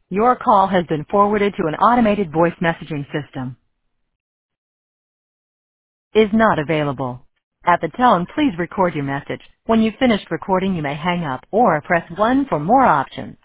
Your call has been forwarded to an automated voice messaging system. Is not available. At the tone, please record your message. When you've finished recording, you may hang up or press 1 for more options.